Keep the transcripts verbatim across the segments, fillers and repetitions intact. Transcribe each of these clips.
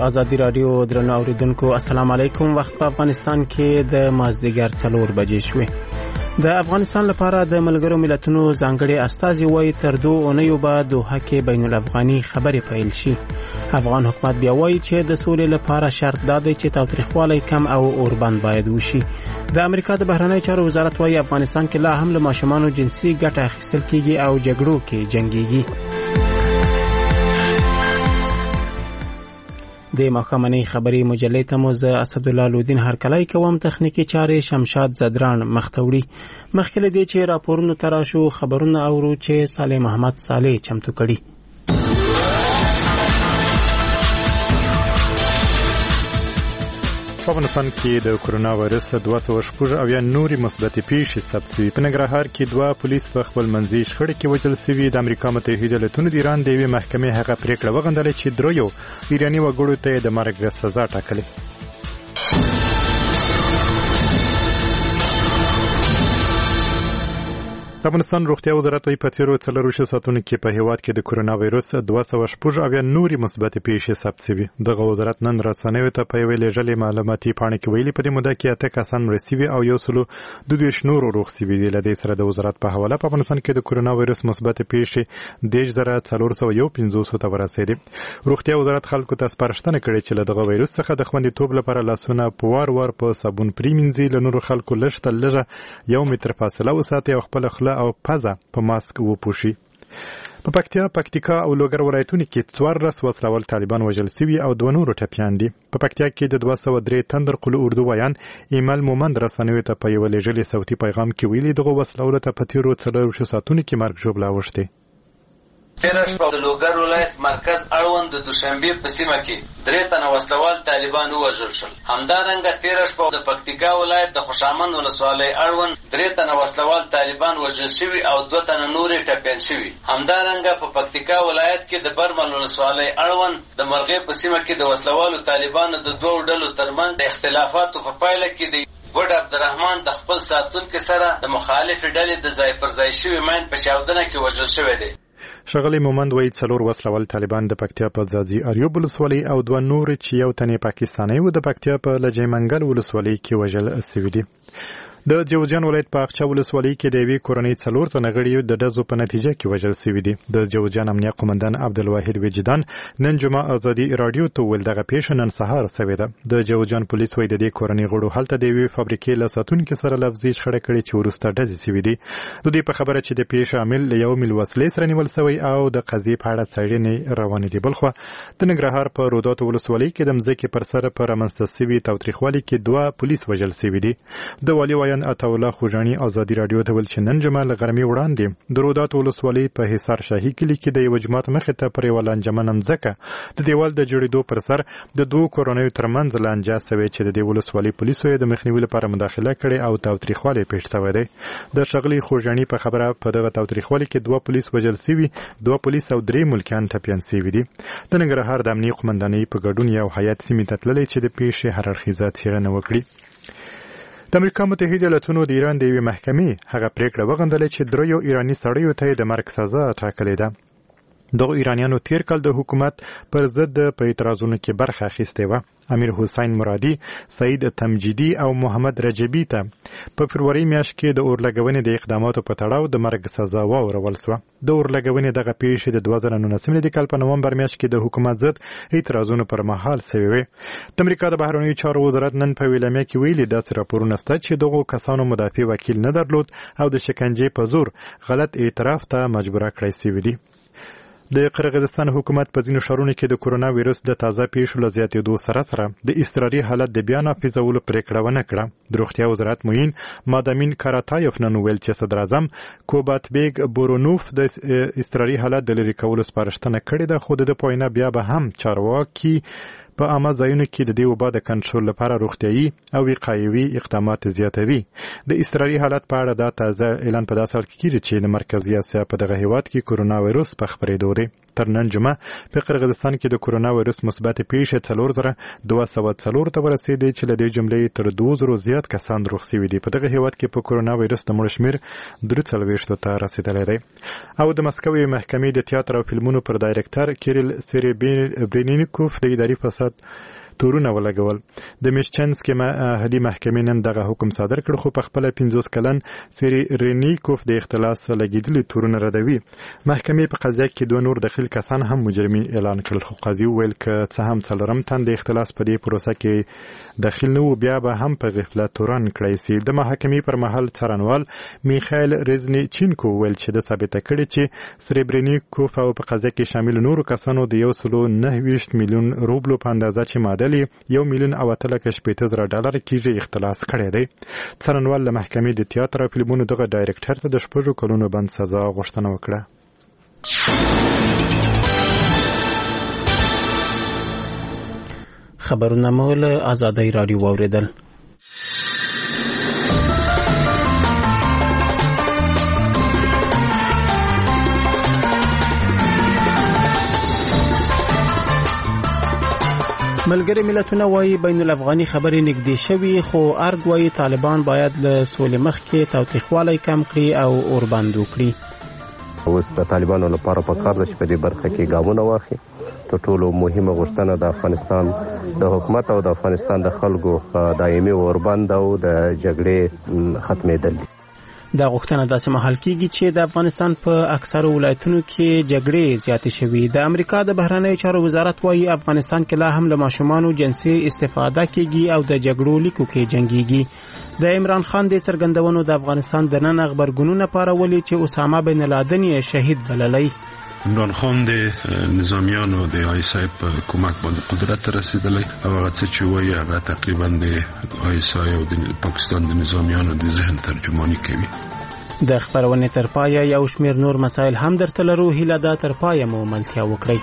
ازادي رادیو درنو اوریدونکو السلام علیکم. وخت په افغانستان کې د مازدیګر څلور بجې شوې. د افغانستان لپاره د ملګرو ملتونو ځانګړي استازي وایي تر دوه اونیو به دوحه کې بین الافغاني خبرې پیل شي. افغان حکومت بیا وایي چې د سولې لپاره شرط دا دی چې تاوتریخوالی کم او اوربند باید وشي. د امریکا د بهرنیو چارو وزارت وایي افغانستان کې لا هم له ماشومانو جنسي ګټه اخیستل کیږي او جګړو کې جنګيږي. د ماښامنۍ خبري مجلې ته مو زه اسدالله لودین هرکلی کوم. تخنیکی چارې شمشاد زدران مختوړي. مخکې له دې چې راپورونو ته راشو خبرونه اورو چې صالح محمد صالح چمتو کړي. په افغانستان کې د کورونا وایرس دوه سوه شپږ اویا نورې مثبتې پیښې ثبت شوي. په ننګرهار کې دوه پولیس په خپل منځي شخړه کې وژل شوي. د امریکا متحده ایالاتونو د ایران د یوې محکمې هغه پریکړه وغندله چې دریو ایراني وګړو ته د مرګ سزا ټاکلې. د افغانستان روغتیا وزارت په تیرو څلرویشتو ساعتونو کې په هیواد کې د کورونا وایرس دوه سوه شپږ اویا نورې مثبتې پیښې ثبت شوي. دغه وزارت نن رسنیو ته په یوې لېږلې معلوماتي پاڼه کې ویلي په دې موده کې اته کسان مړه شوي او یو سلو دوه دېرش نور روغ شوي دي. له دې سره د وزارت په حواله په افغانستان کې د کورونا وایرس مثبتې پیښې دېرش زره څلور سوه یو پنځوس ته ورسېدې. روغتیا وزارت خلکو ته سپارښتنه کړې چې له دغه وایرس څخه د خوندیتوب لپاره لاسونه په وار وار په صابون پریمنځي. له نورو خلکو لږ تر لږه یو متر فاصله وساتي او خپله خوله او پزه په ماسک وپوشي. په پکتیا، پکتیکا او لوګر ولایتونو کې څوارلس وسلوال طالبان وژل شوي او دوه نور ټپیان دي. په پکتیا کې د دوه سوه درې تندر قلو اردو ویان ایمل مومند رسنیو ته په یوه لېږلي صوتي پیغام کې ویلي دغه وسلوالو ته په تیرو څلرویشتو ساعتونو کې مرګ ژوبله اوښتې. تیره شپه د لوګر ولایت مرکز اړوند د دوشنبې په سیمه کې درې تنه وسلوال طالبان ووژل شول. همدارنګه تیره شپه د پکتیکا ولایت د خوشامند ولسوالۍ اړوند درې تنه وسلوال طالبان وژل شوي او دوه تنه نورې ټپیان شوي. همدارنګه په پکتیکا ولایت کې د برمل ولسوالۍ اړوند د مرغۍ په سیمه کې د وسلوالو طالبانو د دوو ډلو ترمنځ د اختلافاتو په پایله کې د ګوډ عبدالرحمن د خپل ساتونکي سره د مخالفې ډلې د ځای پر ځای شوي ماین په چاودنه کې وژل شوی دی. ښاغلی مومند وایي څلور وسلوال طالبان د پکتیا په ځاځي اریوب ولسوالۍ او دوه نور چې یو تن یې پاکستانی و د پکتیا په لجې منګل ولسوالۍ کې وژل شوي دي. د جوزجان ولایت په اقچه ولسوالۍ کې د یوې کورنۍ څلور تنه غړي د ډزو په نتیجه کې وژل شوي دي. د جوزجان امنیه قومندان عبدالواحد وجدان نن جمعه ازادي رادیو ته ویل دغه پیښه نن سهار شوې ده. د جوزجان پولیس وایي د دې کورنۍ غړو هلته د یوې فابریکې له ساتونکي سره لفظي شخړه کړې چې وروسته ډزې شوي دي. د دې په خبره چې د پیښې عامل له یو میل وسلې سره نیول شوی او د قضیې په اړه څېړنې روانې دي. بلخوا د ننګرهار په روداتو ولسوالۍ کې د مځکې پر سر په رامنځته شوي تاوتریخوالي کې دوه پولیس وژل شوي دي. د والي ویان عطاالله خوجاني ازادي رادیو ته ویل چې نن جمعه له غرمې وړاندې د روداتو ولسوالۍ په حصار شاهي کلي کې د یوه جومات مخې ته پر یوه لانجمنه مځکه د دیوال د جوړېدو پر سر د دوو کورنیو ترمنځ لانجه شوې چې د دې ولسوالۍ پولیسو یې د مخنیوي لپاره مداخله کړې او تاوتریخوالی پیښ شوی دی. د ښاغلي خوجاني په خبره په دغه تاوتریخوالي کې دوه پولیس وژل شوي، دوه پولیس او درې ملکیان ټپیان شوي دي. د ننګرهار د امنیې قومندانۍ په ګډون یو هیات سیمې ته تللی چې د پیښې هر اړخیزه څېړنه وکړي. د امریکا متحده ایالاتونو د ایران د یوې محکمې هغه پریکړه وغندله چې دریو ایراني سړیو ته د مرګ سزا ټاکلې ده. دغه ایرانیانو تیر کال د حکومت پر ضد په اعتراضونو کې برخه اخیستې وه. امیر حسین مرادي، سعید تمجیدي او محمد رجبي ته په فروری میاشت کې د اورلګونې د اقداماتو په تړاو د مرګ سزا واورول شوه. د اورلګونې دغه پیښې د دوه زره نولسم کال په نومبر میاشت کې د حکومت ضد اعتراضونو پر مهال شوې وې. د امریکا د بهرنیو چارو وزارت نن په ویلامه کې ویلي داسې راپورونه شته چې دغو کسانو مدافع وکیل نه درلود او د شکنجې په زور غلط اعتراف ته مجبوره کړی شوي دي. د قرغیزستان حکومت په ځینو ښارونو کې د کورونا وایرس د تازه پیښو له زیاتېدو سره سره د اضطراري حالت د بیا نافذولو پریکړه ونه کړه. د روغتیا وزارت معین مادامین کاراتایف نن وویل چې صدر اعظم کوباتبیګ بورونوف د اضطراري حالت د لرې کولو سپارښتنه کړې ده، خو د ده په وینا بیا به هم چارواکي په عامه ځایونو کې د دې وبا د کنټرول لپاره روغتیایي او وقایوي اقدامات زیاتوي. د اضطراري حالت په اړه دا تازه اعلان په داسې حال کې کېږي چې د مرکزي اسیا په دغه هیواد کې کورونا وایرس په خپرېدو دی. تر نن جمعه په قرغیزستان کې د کورونا وایرس مثبت پیښې څلور زره دوه سوه څلور ته ورسېدې چې له دې جملې تر دوه زره زیات کسان روغ شوي دي. په دغه هیواد کې په کورونا وایرس د مړو شمېر درې څلوېښتو ته رسېدلی دی. او د مسکو محکمې د تیاتر او فلمونو پر ډایرکټر کیریل سریبرینیکوف د اداري فساد تورونه ولګول. د میشچنسکي اهلي محکمې نن دغه حکم صادر کړ، خو په خپله پنځوس کلن سریبرینیکوف د اختلاس لګېدلي تورونه ردوي. محکمې په قضیه کې دوه نور دخیل کسان هم مجرمین اعلان کړل، خو قاضي وویل که څه هم څلورم تن د اختلاس په دې پروسه کې داخل نه و، بیا به هم په غفلت تورن کړی سي. د محاکمې پر مهال څارنوال میخایل ریزنیچینکو وویل چې د ثابته کړي چې سریبرینیکوف او په قضیه کې شامل نورو کسانو د یو سلو نهه ویشت میلیون روبلو په اندازه چې معادل یو میلیون او اته لکه شپېته زره ډالر کېږي اختلاس کړی دی. څارنوال له محکمې د تیاتر او فلمونو دغه ډایرکټر ته د شپږو کلونو بند سزا غوښتنه وکړه. خبرونه مو له آزادۍ راډیو واورېدل. ملګری ملتونه وایي بین الافغاني خبرې نږدې شوي، خو ارګ وایي طالبان باید له سولې مخکې تاوتریخوالی کم کړي او اوربند وکړي. اوس د طالبانو لپاره پکار ده چې په دې برخه کې ګامونه واخلي. تر ټولو مهمه غوښتنه د افغانستان د حکومت او د افغانستان د خلکو دایمي اوربند او د جګړې ختمېدل دي. دا غوښتنه داسې مهال کېږي چې د افغانستان په اکثرو ولایتونو کې جګړې زیاتې شوي. د امریکا د بهرنیو چارو وزارت وایي افغانستان کې لا هم له ماشومانو جنسي استفاده کېږي او د جګړو لیکو کې جنګېږي. د عمران خان د څرګندونو د افغانستان د نن غبرګونونه پارولي چې اسامه بن لادن یې شهید بللی. عمران خان د نظامیانو د آی اس آی په کومک باندې قدرت رسیدلی او هغه څه چې وایي هغه تقریبا د آی اس آی او د پاکستان د نظامیانو د ذهن ترجمانی کوي. د خبرونې تر پایه یو شمېر نور مسایل هم درته لرو، هیله ده تر پایه مو ملتیا وکړئ.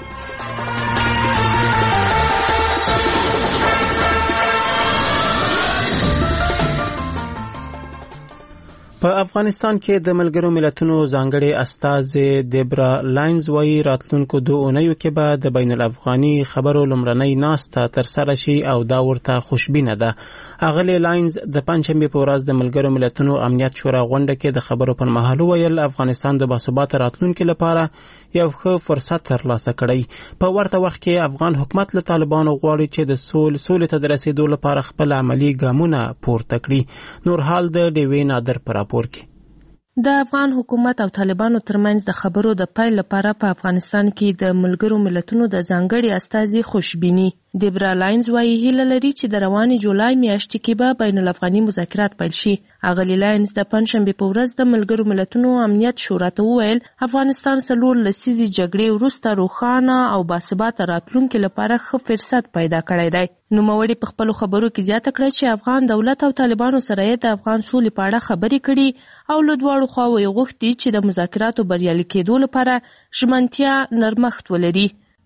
په افغانستان کې د ملګرو ملتونو ځانګړي استازي دیبرا لاینز وایي راتلونکو دوه اونیو کې به د بین الافغاني خبرو لومړنۍ ناسته ترسره شي او دا ورته خوشبینه ده. اغلې لاینز د پنځشنبې په ورځ د ملګرو ملتونو امنیت شورا غونډه کې د خبرو پر مهال ویل افغانستان د باثباته راتلونکي لپاره یو ښه فرصت ترلاسه کړی. په ورته وخت کې افغان حکومت له طالبانو غواړي چې د سول سولې ته د رسیدو لپاره خپل عملی ګامونه پورته کړي. نور حال د ډیوې نادر پر د افغان حکومت او طالبانو ترمنځ د خبرو د پیل لپاره په افغانستان کې د ملګرو ملتونو د ځانګړي استازي خوشبیني. دیبرا لاینز وایي هیله لري چې د روانې جولای میاشتې کې به بین الافغاني مذاکرات پیل شي. اغلې لاینز د پنځشنبې په ورځ د ملګرو ملتونو امنیت شورا ته وویل افغانستان څلور لسیزې جګړې وروسته روښانه او باثباته راتلونکي لپاره ښه فرصت پیدا کړی دی. نوموړي په خپلو خبرو کې زیاته کړه چې افغان دولت او طالبانو سره یې د افغان سولې په اړه خبرې کړي او له دواړو خواوو یې غوښتي چې د مذاکراتو بریالي کېدو لپاره ژمنتیا نرمښت ولري.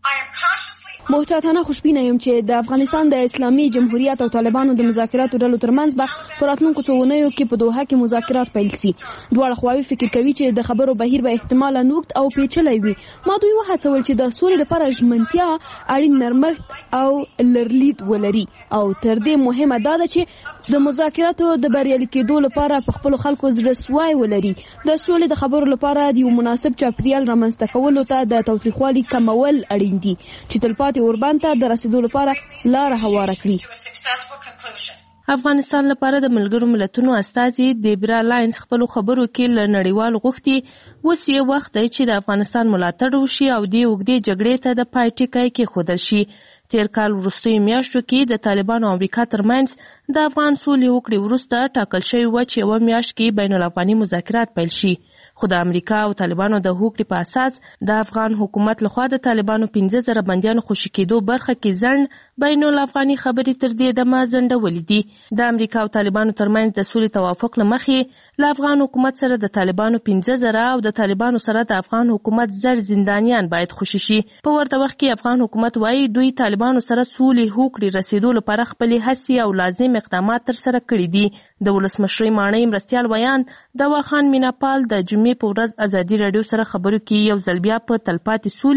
محتاطانه خوشبینه یم چې د افغانستان د اسلامي جمهوریت او طالبانو د مذاکراتو ډلو ترمنځ به په راتلونکو څو اونیو کې په دوحه کې مذاکرات پیل شي. دواړه خواوې فکر کوي چې د خبرو بهیر به احتمالاً اوږد او پیچلی وي. ما دوی وهڅول چې د سولې لپاره ژمنتیا، اړین نرمښت او لرلید ولري او تر دې مهمه دا ده چې د مذاکراتو د بریالي کېدو لپاره په خپلو خلکو زړه سوی ولري. د سولې د خبرو لپاره د یو مناسب چاپیریال رامنځته کولو ته د تاوتریخوالي کمول اړین دي چې تلپاتې اوربند ته د رسیدو لپاره لاره هواره کړي. افغانستان لپاره د ملګرو ملتونو استازي دیبرا لاینز خپلو خبرو کې له نړیوالو غوښتي اوس یې وخت دی چې د افغانستان ملاتړ وشي او دې اوږدې جګړې ته د پای ټکی کېښودل شي. تیر کال وروستیو میاشتو کې د طالبانو او امریکا ترمنځ د افغان سولې هوکړې وروسته ټاکل شوی و چې یوه میاشت کې بین الافغاني مذاکرات پیل شي. خو د امریکا او طالبانو د هوکړې په اساس د افغان حکومت لخوا د طالبانو پنځه زره بندیانو خوشي کېدو برخه کې ځنډ بین الافغاني خبرې تر دې دمه ځنډولې دي. د امریکا او طالبانو ترمنځ د سولې توافق له مخې له افغان حکومت سره د طالبانو پنځه زره او د طالبانو سره د افغان حکومت زر زندانیان باید خوشي شي. په ورته وخت کې افغان حکومت وایي دوی طالبانو سره سولې هوکړې رسیدو لپاره خپلې هڅې او لازم اقدامات ترسره کړي دي. د ولسمشرۍ ماڼۍ مرستیال ویان دوا خان میناپال د جمعې په ورځ ازادي راډیو سره خبرو کې یو ځل بیا په تلپاتې سولې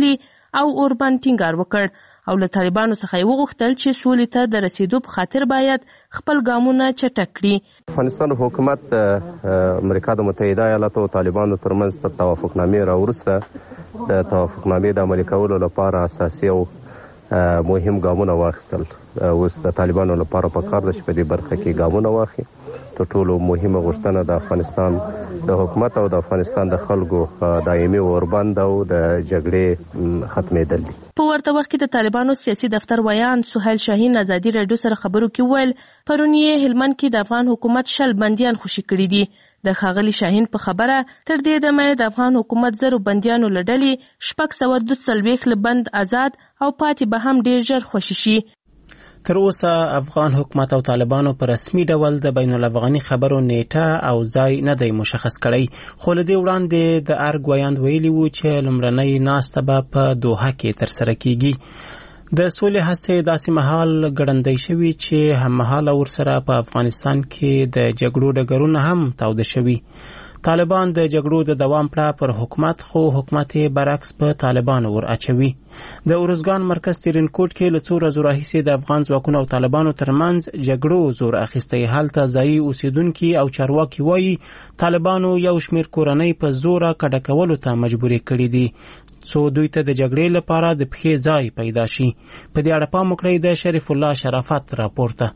او اوربان ټینګار وکړ او له طالبانو څخه یې وغوښتل چې سولې ته د رسیدو په خاطر باید خپل ګامونه چټک کړي. افغانستان حکومت د امریکا د متحده ایالاتو او طالبانو ترمنځ په توافقنامې راوروسته د توافقنامې د عملي کولو لپاره اساسي او مهم ګامونه واخیستل. اوس د طالبانو لپاره پکار ده چې په دې برخه کې ګامونه واخلي. تر ټولو مهمه غوښتنه د افغانستان د حکومت او د افغانستان د خلکو دایمي اوربند او د جګړې ختمېدل دي. په ورته وخت کې د طالبانو سیاسي دفتر ویان سهیل شاهین ازادي راډیو سره خبرو کې وویل پرون یې هلمند کې د افغان حکومت شل بندیان خوشي کړي دي. د ښاغلي شاهین په خبره تر دې دمه د افغان حکومت زرو بندیانو له ډلې شپږ سوه دوه څلوېښت له بند آزاد او پاتې به هم ډېر ژر خوشي شي. تر اوسه افغان حکومت او طالبانو په رسمي ډول د بین الافغاني خبرو نیټه او ځای نه دی مشخص کړی، خو له دې وړاندې د ارګ ویاند ویلي وو چې لومړنۍ ناسته به په دوحه کې ترسره کیږي. د سولې هڅې داسې مهال ګړندۍ شوي چې هممهاله ورسره په افغانستان کې د جګړو ډګرونه هم تاوده شوي. طالبان د جګړو د دوام پړه پر حکومت خو حکومت برعکس په طالبانو ور اچوي. د اورزګان مرکز ترینکوټ کې له څو ورځو راهیسې د افغان ځواکونو او طالبانو ترمنځ جګړو زور اخیستی. هلته ځایي اوسیدونکي او چارواکي وایي طالبانو یو شمېر کورنۍ په زوره کډه کولو ته مجبورې کړي دي څو دوی ته د جګړې لپاره د پښې ځای پیدا شي. په دې اړه پام وکړئ د شریف الله شرافت راپورته.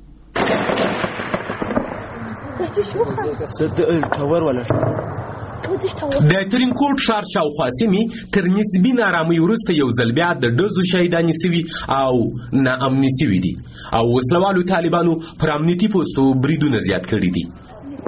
د ترینکوټ ښار شاوخوا سیمې تر نسبي نارامۍ وروسته یو ځل بیا د ډزو شهیدانې سوي او ناامني سوي دي او وسلوالو طالبانو پر امنیتي پوستو بریدونه زیات کړي دي.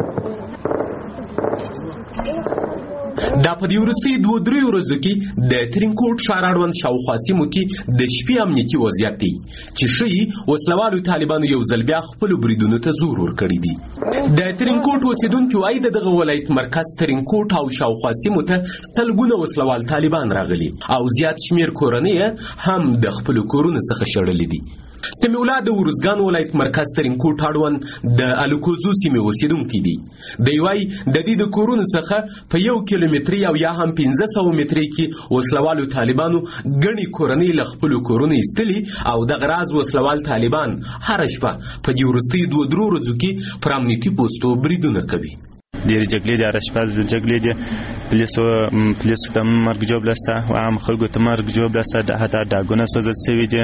دا په دې وروستیو دوه دریو ورځو کې د ترینکوټ ښار اړوند شاوخوا سیمو کې د شپې امنیتي وضعیت دی چې ښیي وسلوالو طالبانو یو ځل بیا خپلو بریدونو ته زور ورکړی دی. د ترینکوټ اوسیدونکي وایي د دغه ولایت مرکز ترینکوټ او شاوخوا سیمو ته سلګونه وسلوال طالبان راغلي او زیات شمېر کورنۍ هم د خپلو کورونو څخه شړلي دي. سمیع الله د ورزګان ولایت مرکز ترینکوټ اړوند د الکوزو سیمې اوسیدونکي دي. دوی وایي د دې د کورونو څخه په یو کیلومتري او یا هم پنځه سوه مترۍ کې وسلوالو طالبانو ګڼې کورنۍ له خپلو کورونو ایستلي او دغه راز وسلوال طالبان هره شپه په دې وروستیو دوه درو ورځو کې پر امنیتي پوستو بریدونه کوي. ډېرې جګړې دي، هره شپه جګړې دي. پولیسو پولیسو ته مرګ جوړه سته او عام خلکو ته مرګ جوړه سته. حتی ډاګونه سوځل سوي دي،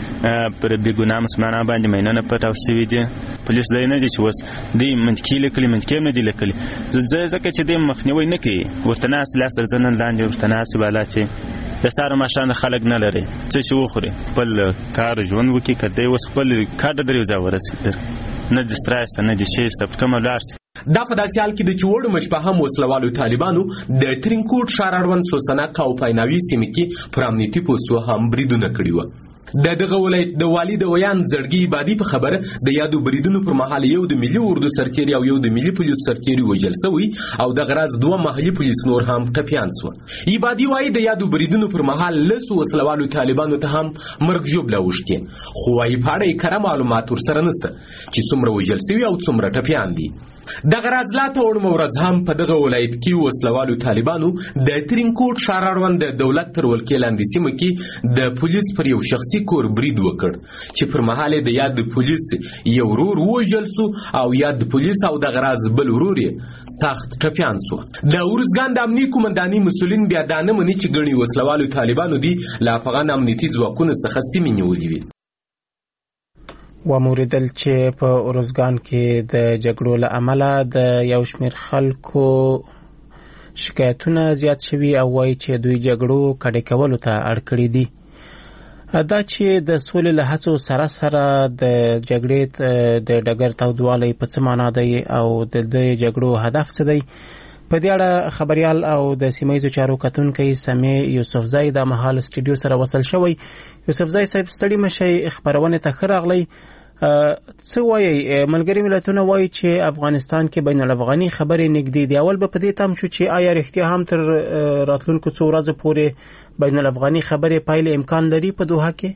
پر بېګناه مسلمانانو باندې مینونه پټاو سوي دي. پولیس دی نه دي چې اوس دوی منطقي لیکلي منطقي هم نه دي لیکلي ځکه چې دوی مخنیوی نه کوي. ورته ناست لاس تر زنه لاندې ورته ناست بالا چې د سهار ماښام خلک نه لري څه چې وخوري خپل کار ژوند وکړي. که دی اوس خپل کار ته در یو ځای ورسېدل نه دې سترایسته نه دې شیسته په کومه ولاړ سي. دا په داسې حال کې د چې وړو مشپه هم وسلوالو طالبانو د ترینکوټ ښار اړوند سوسنک او پایناوي سیمې کې پر امنیتي پوستو هم بریدونه کړي وه. د دغه ولایت د والي د ویان زړګي عبادي په خبره د یادو بریدونو پر مهال یو د ملي اردو سرتیري او یو د ملي پولیس سرتیري وژل سوي او دغه راز دوه محلي پولیس نور هم ټپیان سوه. عبادي وایي د یادو بریدونو پر مهال لسو وسلوالو طالبانو ته هم مرګ ژوبله اوښتې، خو وایي په اړه یې کره معلومات ورسره نسته چې څومره وژل سوي او څومره ټپیان دي. دغه راز لا ته وړمه ورځ هم په دغه ولایت کې وسلوالو طالبانو د ترینکوټ ښار اړوند د دولت تر ولکې لاندې سیمه کې د پولیس پر یو شخصي کور برید وکړ چې پر مهال د یاد د پولیس یو ورور ووژل سو او یاد د پولیس او دغه راز بل ورور یې سخت ټپیان سو. د ورزګان د امنیتي قومندانۍ مسؤلین بیا دا نه مني چې ګڼې وسلوالو طالبانو دي له افغان امنیتي ځواکونو څخه سیمې نیولې وي. وموریدل چې په ارزګان کې د جګړو له امله د یو شمېر خلکو شکایتونه زیات شوي او وایي چې دوی جګړو کډې کولو ته اړ کړي دي. دا چې د سولې له هڅو سره سره د جګړې د ډګر تودوالی په څه معنا دی او د دې جګړو هدف څه دی، په دې اړه خبريال او د سیمایي چارو کتونکي سمیع یوسفزای د مهال سټوډیو سره وصل شوی. یوسفزای صاحب ستړي مشي خبرونه ته ښه راغلی. څه وایي؟ ملګري ملتونه وایي چې افغانستان کې بین الافغاني خبرې نږدې دي. اول به په دې تم شو چې آیا رښتیا هم تر راتلونکو څو ورځې پورې بین الافغاني خبرې پایله امکان لري په دوحه کې؟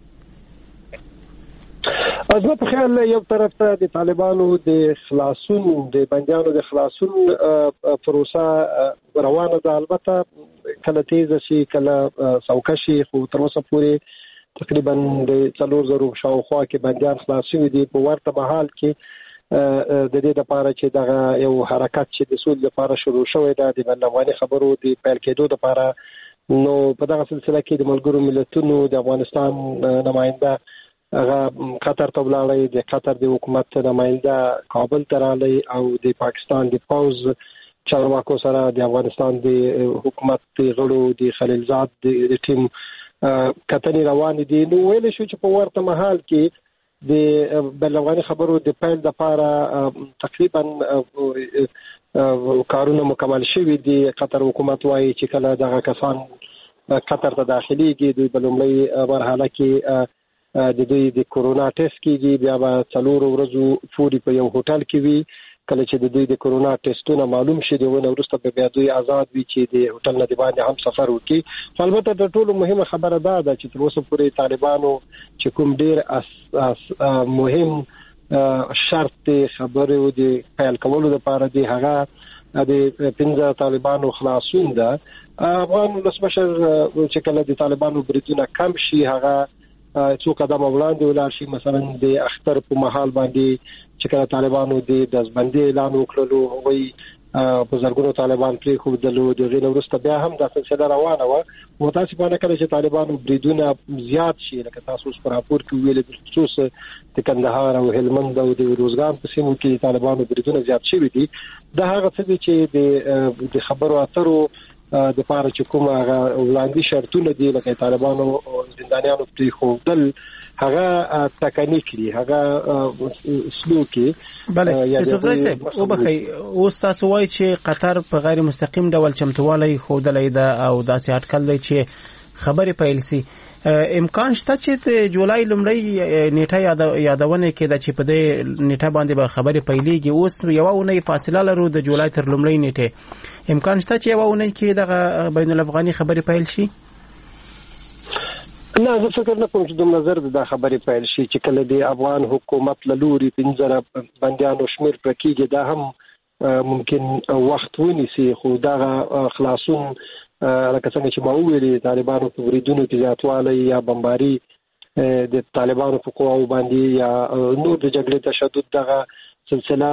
زما په خیال یو طرف ته د طالبانو د خلاصون د بندیانو د خلاصون پروسه روانه ده. البته کله تیز شي کله سوکه شي، خو تر اوسه پورې تقریبا د څلور زرو شاوخوا کې بندیان خلاص شوي دي. په ورته مهال کې د دې لپاره چې دغه یو حرکت چې د سولې لپاره شروع شوی دی د بین الافغاني خبرو د پیل کېدو لپاره، نو په دغه سلسله کې د ملګرو ملتونو د افغانستان نماینده هغه قطر ته ولاړی، د قطر د حکومت نماینده کابل ته راغلی او د پاکستان د پوز چارواکو سره د افغانستان د حکومت د غړو د خلیلزاد د ټیم کتنې روان دي. نو ویل شو چې په ورته مهال کې د بین الافغاني خبرو د پیل لپاره تقریبا کارونه مکمل شوي دي. قطر حکومت وایي چې کله دغه کسان قطر ته داخليږي دوی په لومړۍ مرحله کې د دوی د کورونا ټیسټ کیږي، بیا به څلور ورځې پورې په یو هوټل کې وي. کله چې د دوی د کورونا ټیسټونه معلوم شي دغه وروسته به بیا دوی آزاد وي چې د هوټل نه دی باندې هم سفر وکړي. البته د ټولو مهمه خبره ده چې تر اوسه پورې طالبانو چې کوم ډیر اس اس مهم شرط خبرو د پیل کولو لپاره دی هغه د پنځه طالبانو خلاصون ده. افغان ولسمشر چې کله د طالبانو بریدونه کم شي هغه څو قدم وړاندې ولاړ شي، مثلا د اختر په محل باندې چې کله طالبانو د دزبندي اعلان وکړلو وایي په زرګونو طالبان پرې خو دلو د غیر وروسته بیا هم د سلسله روانه و. متاسفانه کله چې طالبانو بریدونه زیات شي لکه تاسو پر راپور کې ویل د خصوص د کندهار او هلمند او د روزګان په سیمو کې طالبانو بریدونه زیات شوي دي. دا هغه څه چې د خبرو اترو د پاره چې کومه وړاندې شرطونه دي لکه طالبانو زندانیانو پرې خوندل هغه تکنیک دی، هغه سلوکي. بله یوسف زای صاحب او بخی اوس تاسو وایي چې قطر په غیر مستقیم ډول چمتوالی خوندلای ده او داسې اټکل دی چې خبرې پیل سي. امکان شته چې د جولای لومړی نیټه یادونه کېده چې په دې نیټه باندې به خبرې پیلېږي. اوس یوه اونۍ فاصله لرو د جولای تر لومړۍ نیټې، امکان شته چې یوه اونۍ کې دغه بین الافغاني خبرې پیل شي؟ نه، زه فکر نه کوم چې دومره زر دا خبرې پیل شي چې کله د افغان حکومت له لوري پنځه بندیانو شمیر پرې کېږي دا هم ممکن وخت ونیسي. خو دغه خلاصون لکه څنګه چې ما وویلې طالبانو په بریدونو کې زیاتوالی یا بمباري د طالبانو په قواو باندې یا نور د جګړې تشدد دغه سلسله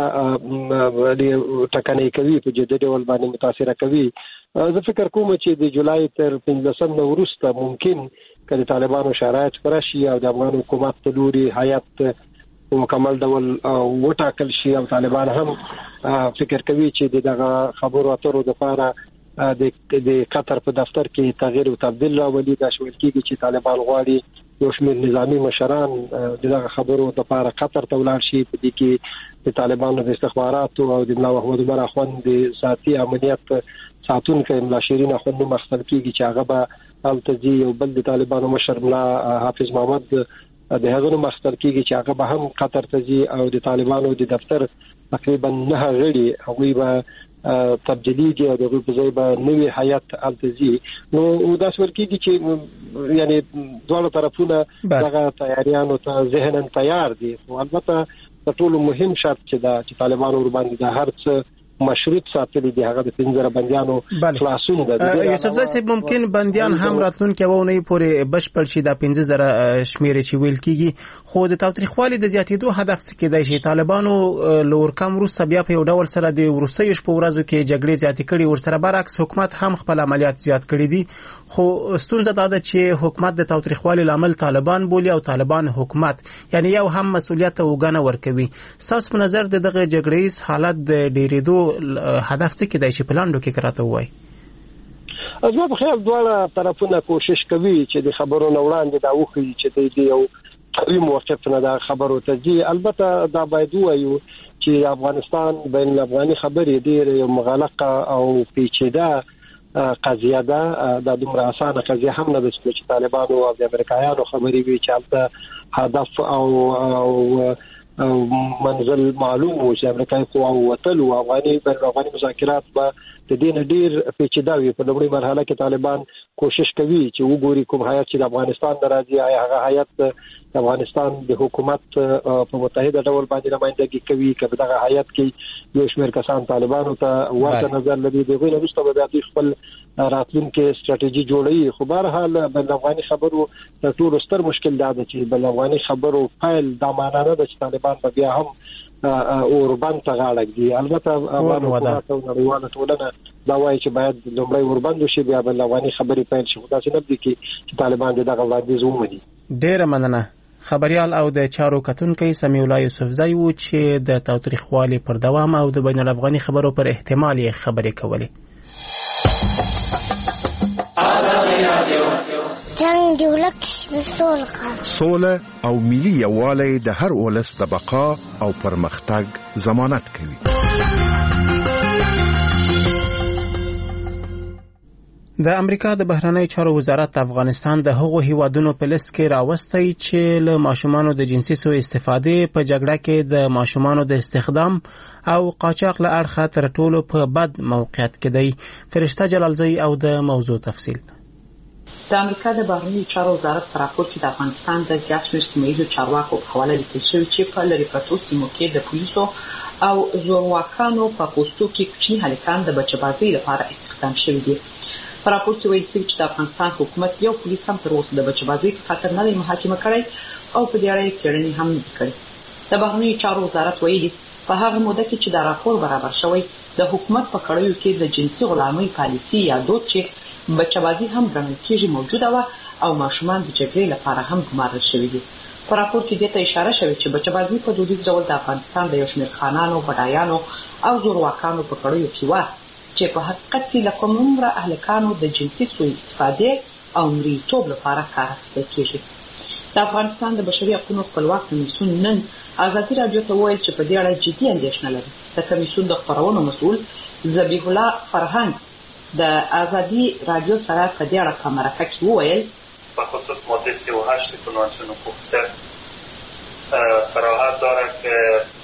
ټکنۍ کوي په جدي ډول باندې متاثره کوي. زه فکر کوم چې د جولای تر پنځلسم نه وروسته ممکن کله طالبانو شرایط پر شي او د افغان حکومت ته لوري هیات په مکمل ډول وټاکل شي او طالبان هم فکر کوي چې دغه خبرو اترو لپاره د قطر په دفتر کې تغییر او تبديل راولي. دا شویل کېږي چې طالبان غواړي یو شمېر نظامی مشران دغه خبرو لپاره قطر ته ولاړ شي. په دې کې د طالبانو د استخباراتو او د ملا محمد عمر اخوند د ذاتي امنیت ساتونکو ملا شیرین اخوند مختصر کېږي چې هغه به التزی یو بل د طالبانو مشر ملا حافظ محمد د هغه مختصر کېږي چې هغه به هم قطر ته ځي او د طالبانو د دفتر تقریبا نه غړي هغوی به تبدیلیږي او دغه په ځای به نوې حیات التزی. نو دا څور کېږي چې یعنی دواړه طرفونه دغه تیاریانو ته ذهناً تیار دي. خو البته د ټولو مهم شرط چې دا چې طالبانو ور باندې د هر څه مشروط ساتلی دی هغه د پنځه بندیانو خلاصون ده. یوسف زای صاحب ممکن بندیان هم راتلونکي وونه پورې بشپړ شي د پنځه زره شمیرې چې ویل کیږي، خو د تاوتریخوالي د زیاتېدو هدف څه کېدای شي؟ طالبانو لور کم وروسته بیا په یو ډول سره د وروستیو شپو ورځو کې جګړې زیاتې کړي، ورسره برعکس حکومت هم خپل عملیات زیات کړي دي. خو ستونزه دا ده چې حکومت د تاوتریخوالي لامل طالبان بولي او طالبان حکومت یعنی یو هم مسؤلیت او وګڼه ورکوي. تاسو په نظر د دغه جګړې حالت د ډیرېدو هدف څه کېدای شي پلاندو کې کراته وای؟ زما په خیال دواړه طرفونه کوشش کوي چې د خبرونو وړاندې دا وخی چې د یو قوي موقف نه دا خبرو ته ځي. البته دا باید وایو چې افغانستان بین الافغاني خبرې ډېر مغلقه او پیچیده قضیه ده. دا دومره اسانه قضیه هم نه ده چې طالبانو او د امریکایانو خبرې وي چې هلته هدف او منزل معلوم و چې امریکایي قواو وتل او افغاني افغاني مذاکرات به د دې نه ډیر پیچیده وي. په لومړۍ مرحله کې طالبان کوشش کوي چې وګوري کوم هیات چې د افغانستان راځي هغه هیات د افغانستان د حکومت په متحده ډول باندې نمائندګي کوي، کله دغه هیات کې یو شمېر کسان طالبانو ته ورته نظر لري. دغه نه وروسته به د خپل راتلونکي ستراتیژي جوړوي. خو بهر حال بل افغاني خبرو د ټول ستر مشکل دا ده چې بل افغاني خبرو فایل د مانانه د طالبان په بیا هم اوربند ته غاړه دي. البته افغان حکومت او نړیواله ټولنه دا وایي چې باید لومړی اوربند شي بیا بل افغاني خبري پیل شي. خو داسې نه دي چې طالبان دغه وړاندیز ومني. ډیره مننه. خبريال او د چارو کتونکي سمیع الله یوسفزئی و چې د تاوتریخوالي پر دوام او د بین الافغاني خبرو پر احتمال یې خبرې کولې. جنگ دی ولک سوله او ملي یووالی د هر ولس د بقا او پرمختګ ضمانت کوي. د امریکا د بهرنی چارو وزارت افغانستان د هغو هیوادونو په لیست کې راوستی چې له ماشومانو د جنسي سوء استفادې په جګړه کې د ماشومانو د استخدام او قاچاق له اړخه تر ټولو په بد موقعیت کې دی. فرشته جلالزئی او د موضوع تفصیل. د امریکا د بهرنی چارو وزارت په راپور کې د افغانستان د زیات شمېر سیمه‌ییزو چارواکو په حواله لیکل شوی چې په لرې پرتو سیمو کې د پولیسو او زورواکانو په پوستو کې کوچني هلکان د بچه‌بازۍ لپاره استخدام شوي دي. په راپور کې ویل شوي چې د افغانستان حکومت یو پولیس هم تر اوسه د بچه‌بازۍ په خاطر نه دی محاکمه کړی او په دې اړه یې څېړنې هم نه دي کړې. د بهرنیو چارو وزارت ویلي په هغه موده کې چې دا راپور برابر شوی د حکومت په کړیو کې د جنسي غلامۍ پالیسي یا دود چې بچه‌بازي هم ګڼل کېږي موجوده وه او ماشومان د جګړې لپاره هم ګمارل شوي دي. په راپور کې دې ته اشاره شوې چې بچه‌بازي په دودیز ډول د افغانستان د یو شمېر خانانو، بډایانو او زورواکانو په کړیو کې وه چې په حقیقت کې له کوم عمره اهلکانو د جنسي سوء استفادې او مریتوب لپاره کار اخیستل کېږي. د افغانستان د بشري حقوقو خپلواک کمیسیون نن ازادي راډیو ته وویل چې په دې اړه جدي اندېښنه لري. د کمیسیون د خپرونو مسؤل ذبیح الله فرهنګ د ازادي راډیو سره په دې اړه په مرکه کې وویل په خصوص ماده سی و هشت کنوانسیون حقوق صراحت داره که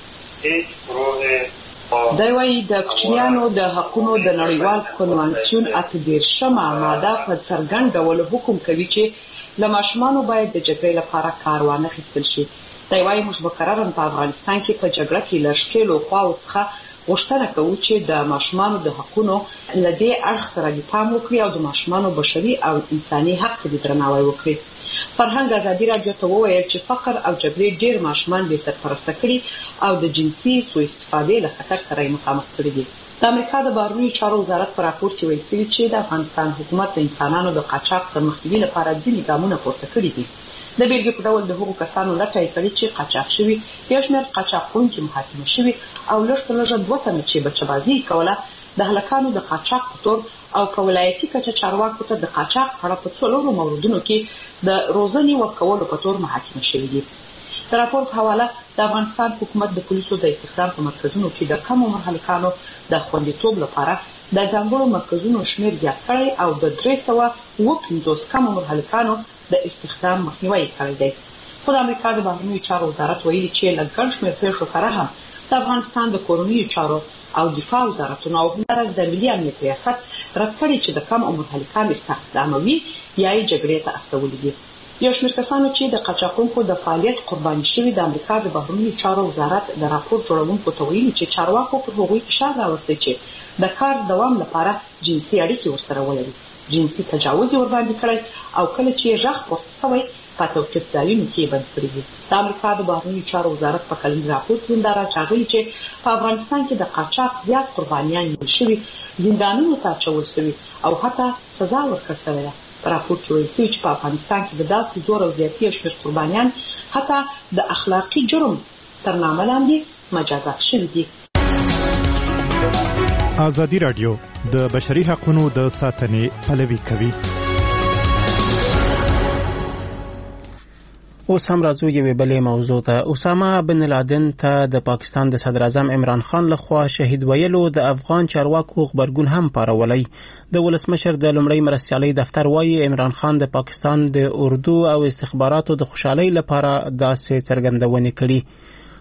هیچ گروه دا وایي د کوچنیانو د حقوقو د نړیوال کنوانسیون اته دېرشمه ماده په څرګند ډول حکم کوي چې له ماشومانو باید د جګړې لپاره کار وانخیستل شي. دا وایي موږ مقرراً په افغانستان کې په جګړه کې له ښکېلو خواو څخه غوښتنه کوو چې د ماشومانو د حقوقو له دې اړخ سره دې پام وکړي او د ماشومانو بشري او انساني حق ته دې درناوی وکړي. فرهنګ ازادي راډیو ته وویل چې فقر او جګړې ډېر ماشومان بې سرپرسته کړي او د جنسي سوء استفادې له خطر سره یې مخامخ کړي دي. د امریکا د بهرنیو چارو وزارت په راپور کې ویل شوي چې د افغانستان حکومت د انسانانو د قاچاق د مخنیوي لپاره ځینې ګامونه پورته کړي دي. د بیلګې په ډول د هغو کسانو لټه یې کړې چې قاچاق شوي، یو شمېر قاچاق کوونکي محاکمه شوي او لږ تر لږه دوه تنه چې بچه‌بازي یې کوله د هلکانو د قاچاق په تور او په ولایتي کچه چارواکو ته د قاچاق په اړه په څلورو موردونو کې د روزنې ورکولو په تور محاکمه شوي دي. د راپور په حواله د افغانستان حکومت د پولیسو د استخدام په مرکزونو کې د کم عمر هلکانو د خوندیتوب لپاره د ځانګړو مرکزونو شمېر زیات کړی او د درې سوه اووه پنځوس کم عمر هلکانو د استخدام مخنیوی کړی دی. خو د امریکا د بهرنیو چارو وزارت ویلي چې له ګڼ شمېر پیښو سره هم د افغانستان د کورنیو چارو او دفاع وزارتونو او همدارس د ملي امنیت ریاست رد کړي چې د کم عمر هلکان استخداموي یا یې جګړې ته استولي دي. یو شمېر کسانو چې د قاچاقونکو د فعالیت قرباني شوي د امریکا د بهرنیو چارو وزارت د راپور جوړونکو ته ویلي چې چارواکو پر هغوی فشار راوستی چې د کار دوام لپاره جنسي اړیکې ورسره ولري. جنسي تجاوز یې ورباندې کړی او کله چې غږ پورته شوی په توقیف ځایونو کې بند کړي دي. د امریکا د بهرنیو چارو وزارت په کلني راپور کې دا راغلي چې په افغانستان کې د قاچاق زیات قربانیان نیول شوي، زندانونو ته اچول شوي او حتی سزا ورکړل شوې ده. په راپور کې ویل شوي چې په افغانستان کې د داسې زور او زیاتي شمېر قربانیان حتی د اخلاقي جرم تر نامه لاندې مجازات شوي دي. ازادي راډیو د بشري حقوقو د ساتنې پلوي کوي. اوس هم راځو یوې بلې موضوع ته. اسامه بن لادن ته د پاکستان د صدر اعظم عمران خان لخوا شهید ویلو د افغان چارواکو خبرګون هم پارولی. د ولسمشر د لومړۍ مرستیالۍ دفتر وایي عمران خان د پاکستان د اردو او استخباراتو د خوشحالۍ لپاره داسې څرګندونې کړي.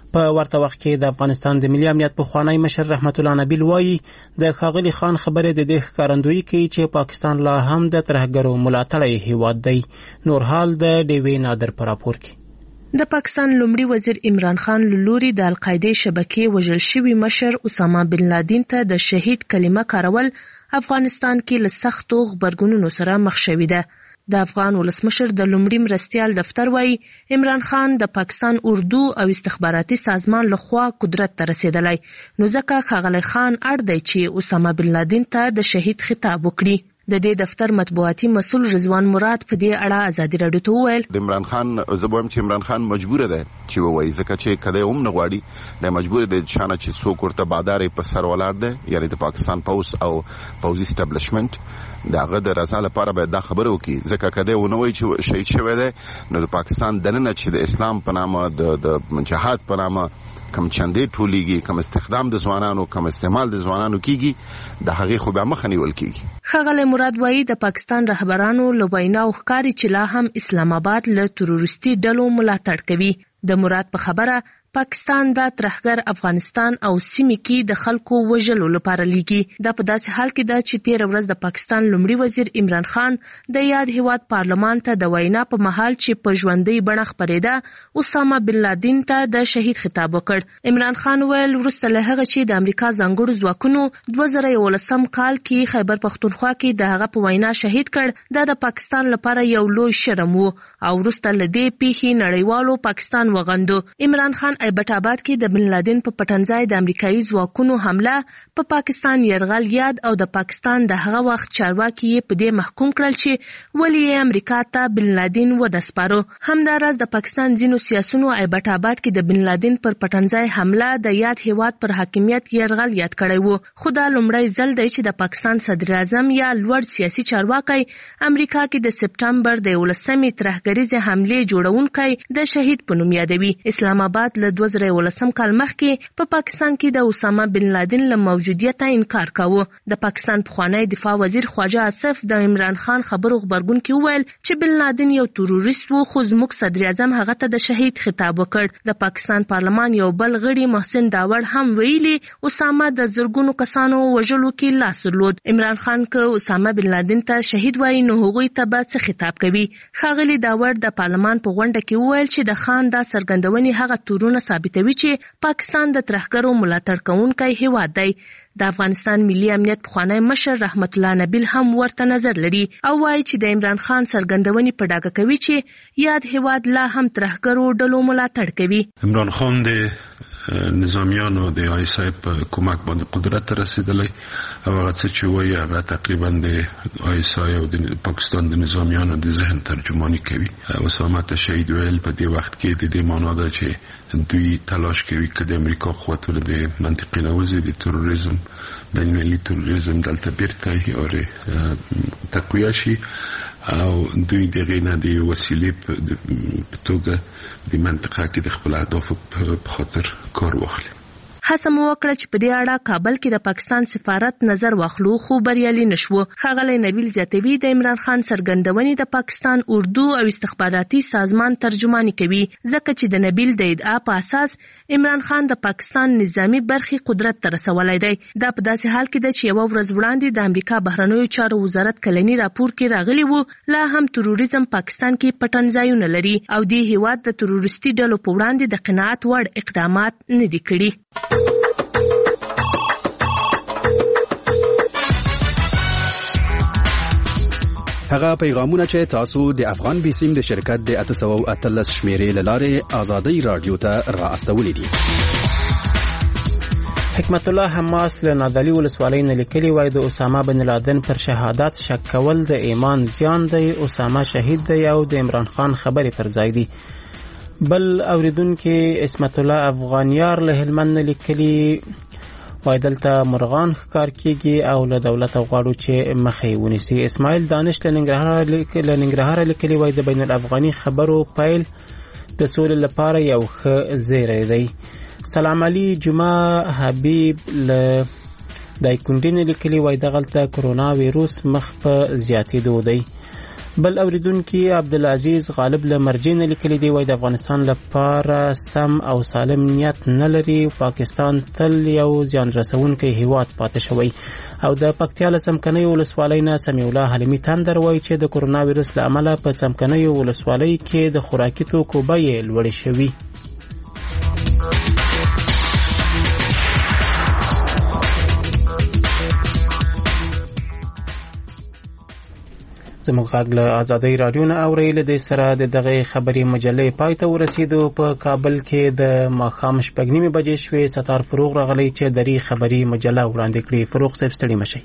په ورته وخت کې د افغانستان د ملي امنیت پخوانی مشر رحمت الله نبیل وایي د ښاغلي خان خبرې د دې ښکارندویي کوي چې پاکستان لا هم د ترهګرو ملاتړی هیواد دی. نور حال د ډیوې نادر په راپور کې. د پاکستان لومړي وزیر عمران خان له لوري د القاعده شبکې وژل شوي مشر اسامه بن لادن ته د شهید کلمه کارول افغانستان کې له سختو غبرګونونو سره مخ شوی ده. د افغان ولسمشر د لومړي مرستیال دفتر وایي عمران خان د پاکستان اردو او استخباراتي سازمان لخوا قدرت ته رسیدلی، نو ځکه ښاغلی خان اړ دی چې اسامه بن لادن ته د شهید خطاب وکړي. د دې دفتر مطبوعاتي مسؤل رضوان مراد په دې اړه ازادي راډیو ته وویل د عمران خان زبوم چې عمران خان مجبور دی چې وایي ځکه چې کله هم نه غواړي د مجبور دی شانه چې څوک ورته بادارې په سر ولاړ دی، یعنی د پاکستان پولیس او پولیس اسټابلیشمنت دغه د رضا لپاره به دا خبره وکړي، ځکه کله ونه وایي چې شهید شوی دی نو د پاکستان دننه چې د اسلام په نامه د د جهاد په نامه کم چندې ټولېږي، کم استخدام د ځوانانو، کم استعمال د ځوانانو کیږي، د هغې خو به مخه نیول کیږي. ښاغلی مراد وایي د پاکستان رهبرانو له ویناو ښکاري چې لا هم اسلام آباد له تروریستي ډلو ملاتړ کوي. د مراد په خبره پاکستان دا ترهګر افغانستان او سیمې کې د خلکو وژلو لپاره لیږي. دا په داسې حال کې ده چې تېره ورځ د پاکستان لومړي وزیر عمران خان د یاد هیواد پارلمان ته د وینا په مهال چې په ژوندۍ بڼه خپرېده اسامه بن لادن ته د شهید خطاب وکړ. عمران خان ویل وروسته له هغه چې د امریکا ځانګړو ځواکونو دوه زره یولسم کال کې خیبر پښتونخوا کې د هغه په وینا شهید کړ، دا د پاکستان لپاره یو لوی شرم و او وروسته له دې پیښې نړیوالو پاکستان وغندو. عمران خان ایبټ آباد کې د بن لادن په پټنځای د امریکایي ځواکونو حمله په پاکستان یرغل یاد او د پاکستان د هغه وخت چارواکي یې په دې محکوم کړل چې ولې یې امریکا ته بن لادن ونسپارو. همداراز د پاکستان ځینو سیاسونو ایبټ آباد کې د بن لادن پر پټنځای حمله د یاد هیواد پر حاکمیت یرغل یاد کړی وو، خو دا لومړی ځل دی چې د پاکستان صدر اعظم یا لوړ سیاسي چارواکی امریکا کې د سپټمبر د یولسمې ترهګریزې حملې جوړونکی د شهید په نوم یادوي. اسلام آباد له دوه زره یولسم کال مخکې په پا پاکستان کې د اسامه بن لادن له موجودیته انکار کاوه. د پاکستان پخوانی دفاع وزیر خواجه آصف د عمران خان خبرو غبرګون کې وویل چې بن لادن یو تروریست و، خو زموږ صدر اعظم هغه ته د شهید خطاب وکړ. د پاکستان پارلمان یو بل غړي محسن داوړ هم ویلي اسامه د زرګونو کسانو وژلو کې لاس درلود. عمران خان که اسامه بن لادن ته شهید وایي نو هغوی ته به څه خطاب کوي؟ ښاغلي داوړ د پارلمان په غونډه کې وویل چې د خان دا څرګندونې هغه تورونه ثابتوي چې پاکستان د ترهګرو ملاتړ کوونکی هیواد دی. د افغانستان ملي امنیت پخوانی مشر رحمت الله نبیل هم ورته نظر لري او وایي چې د عمران خان څرګندونې په ډاګه کوي چې یاد هیواد لا هم ترهګرو ډلو ملاتړ کوي. عمران خان د نظامیانو د آیسای په کومک باندې قدرت ته رسیدلی او هغه څه چې وایي هغه تقریبا د آیسای او د پاکستان د نظامیانو د ذهن ترجمانی کوي. اسامه ته شهید ویل په دې وخت کې د دې معنا ده چې دوی تلاش کوي که د امریکا قوتونه د منطقې نه وځي، د تروریزم بین المللي تروریزم دلته بیرته یارې تقویه شي او دوی دغې نه د وسیلې په توګه د منطقه کې د خپل اهدافو په خاطر کار واخلي. هڅه مو وکړه چې په دې اړه کابل کې د پاکستان سفارت نظر واخلو، خو بریالي نشو. ښاغلی نبیل زیاتوي د عمران خان څرګندونې د پاکستان اردو او استخباراتي سازمان ترجماني کوي، ځکه چې د نبیل د ادعا په اساس عمران خان د پاکستان نظامی برخې قدرت ته رسولی دی. دا په داسې حال کې ده چې یوه ورځ وړاندې د امریکا بهرنیو چارو وزارت کلني راپور کې راغلی وو لا هم تروریزم پاکستان کې پټنځایونه لري او دې هیواد د تروریستي ډلو په وړاندې د قناعت وړ اقدامات نه دي کړي. هغه پیغامونه چې تاسو د افغان بیسیم د شرکت د اته سوه او اتلس شمیرې له لارې آزادۍ رادیو ته را استولی دي. حکمت الله حماس له نادعلي ولسوالۍ نه لیکلي وای د اسامه بن لادن پر شهادت شک کول د ایمان زیان دی، اسامه شهید دی او د عمران خان خبرې پر ځای دي. بل اوریدونکو اسمت الله افغانیار له هلمند نه لیکلي وای دلته مرغان ښکار کیږي او له دولت غواړو چې مخې ونیسي. اسماعیل دانش له ننګرهار لیکلي وای د بین الافغاني خبرو پیل د سولې لپاره یو ښه زیری دی. سلام علی جمعه حبیب له دایکندین لیکلي وای دغلته کرونا ویروس مخ په زیاتېدو دی. بل اوریدونکو عبدالعزیز غالب له مرجین لیکلي دی وای د افغانستان لپاره سم او سالم نیت نه لري پاکستان تل یو ځان رسونکي هیواد پاتې شوی او د پکتیا له څمکنۍ ولسوالۍ نه سمیع الله حلیمي تندر وای چې د کورونا وایرس له امله په څمکنۍ ولسوالۍ کې د خوراکي توکو بیې لوړې شوي. زموږ غږ له ازادۍ راډیو نه اورئ. له دې سره د دغه خبري مجلې پای ته ورسېدو. په کابل کې د ماښام شپږ نیمې بجې شوې. ستار فروغ راغلی چې درې خبري مجله وړاندې کړي. فروغ صاحب ستړي مشئ.